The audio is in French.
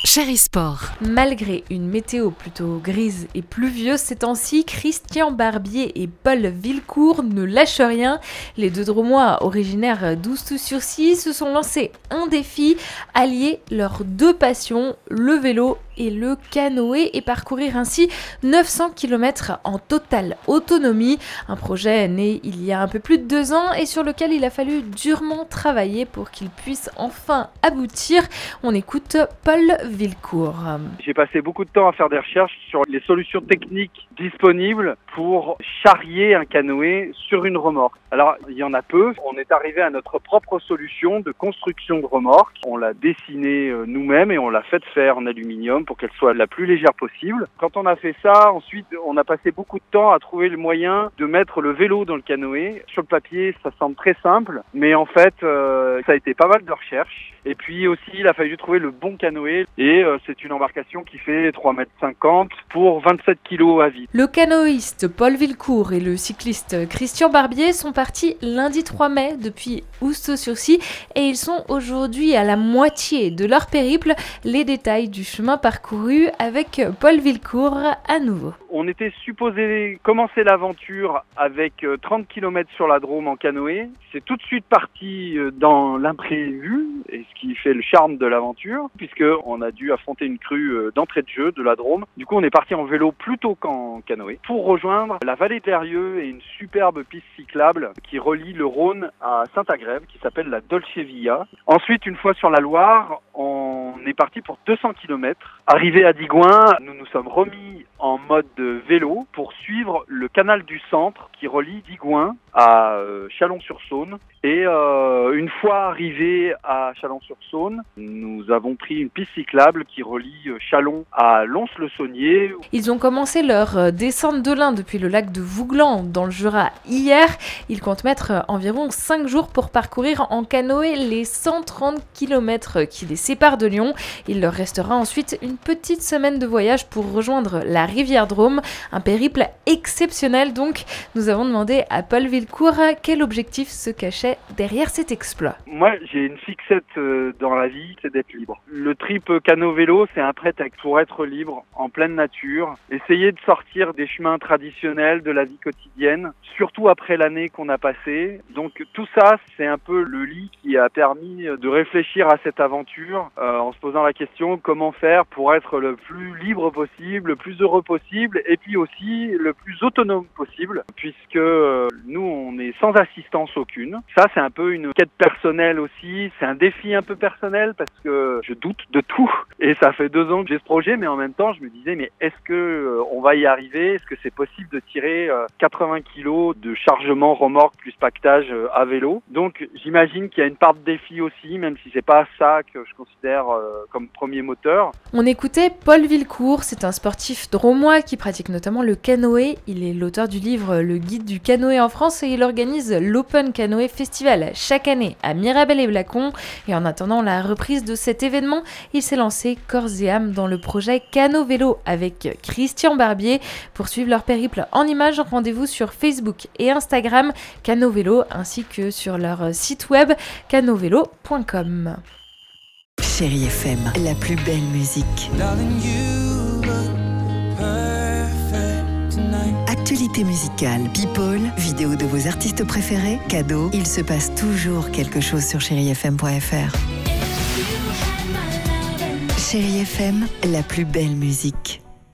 Chéri Sport. Malgré une météo plutôt grise et pluvieuse ces temps-ci, Christian Barbier et Paul Villecourt ne lâchent rien. Les deux Drômois originaires d'Oustous-sur-Scie se sont lancés un défi, allier leurs deux passions, le vélo et le canoë, et parcourir ainsi 900 km en totale autonomie. Un projet né il y a un peu plus de 2 ans et sur lequel il a fallu durement travailler pour qu'il puisse enfin aboutir. On écoute Paul Villecourt. J'ai passé beaucoup de temps à faire des recherches sur les solutions techniques disponibles pour charrier un canoë sur une remorque. Alors, il y en a peu. On est arrivé à notre propre solution de construction de remorque. On l'a dessinée nous-mêmes et on l'a faite faire en aluminium pour qu'elle soit la plus légère possible. Quand on a fait ça, ensuite, on a passé beaucoup de temps à trouver le moyen de mettre le vélo dans le canoë. Sur le papier, ça semble très simple, mais en fait, ça a été pas mal de recherches. Et puis aussi, il a fallu trouver le bon canoë. Et c'est une embarcation qui fait 3,50 m pour 27 kg à vide. Le canoïste Paul Villecourt et le cycliste Christian Barbier sont partis lundi 3 mai depuis Oustous-sur-Scie et ils sont aujourd'hui à la moitié de leur périple. Les détails du chemin parcouru avec Paul Villecourt à nouveau. On était supposé commencer l'aventure avec 30 km sur la Drôme en canoë. C'est tout de suite parti dans l'imprévu, et ce qui fait le charme de l'aventure, puisqu'on a dû affronter une crue d'entrée de jeu de la Drôme. Du coup, on est parti en vélo plutôt qu'en canoë pour rejoindre la vallée de l'Eyrieux et une superbe piste cyclable qui relie le Rhône à Saint-Agrève, qui s'appelle la Dolce Via. Ensuite, une fois sur la Loire, on est parti pour 200 km. Arrivé à Digoin, nous nous sommes remis en mode vélo pour suivre le canal du Centre qui relie Digoin à Chalon-sur-Saône. Et une fois arrivés à Chalon-sur-Saône, nous avons pris une piste cyclable qui relie Chalon à Lons-le-Saunier. Ils ont commencé leur descente de l'Ain depuis le lac de Vouglan dans le Jura hier. Ils comptent mettre environ 5 jours pour parcourir en canoë les 130 km qui les séparent de Lyon. Il leur restera ensuite une petite semaine de voyage pour rejoindre la rivière Drôme. Un périple exceptionnel donc. Nous avons demandé à Paul Villecourt quel objectif se cachait derrière cet exploit. Moi, j'ai une fixette dans la vie, c'est d'être libre. Le trip cano-vélo, c'est un prétexte pour être libre, en pleine nature, essayer de sortir des chemins traditionnels de la vie quotidienne, surtout après l'année qu'on a passée. Donc tout ça, c'est un peu le lit qui a permis de réfléchir à cette aventure, en se posant la question comment faire pour être le plus libre possible, le plus heureux possible, et puis aussi le plus autonome possible, puisque nous, on est sans assistance aucune. Ça, c'est un peu une quête personnelle aussi, c'est un défi un peu personnel parce que je doute de tout. Et ça fait 2 ans que j'ai ce projet, mais en même temps, je me disais, mais est-ce que on va y arriver? Est-ce que c'est possible de tirer 80 kilos de chargement remorque plus pactage à vélo? Donc, j'imagine qu'il y a une part de défi aussi, même si c'est pas ça que je considère comme premier moteur. On écoutait Paul Villecourt, c'est un sportif drômois qui pratique notamment le canoë. Il est l'auteur du livre Le Guide du canoë en France et il organise l'Open Canoë Festival chaque année à Mirabel-et-Blacon. Et en attendant la reprise de cet événement, il s'est lancé corps et âme dans le projet Cano Vélo avec Christian Barbier. Pour suivre leur périple en images, rendez-vous sur Facebook et Instagram Cano Vélo ainsi que sur leur site web canovélo.com. Chéri FM, la plus belle musique. Actualité musicale, people, vidéo de vos artistes préférés, cadeaux. Il se passe toujours quelque chose sur chérifm.fr. Chéri FM, la plus belle musique.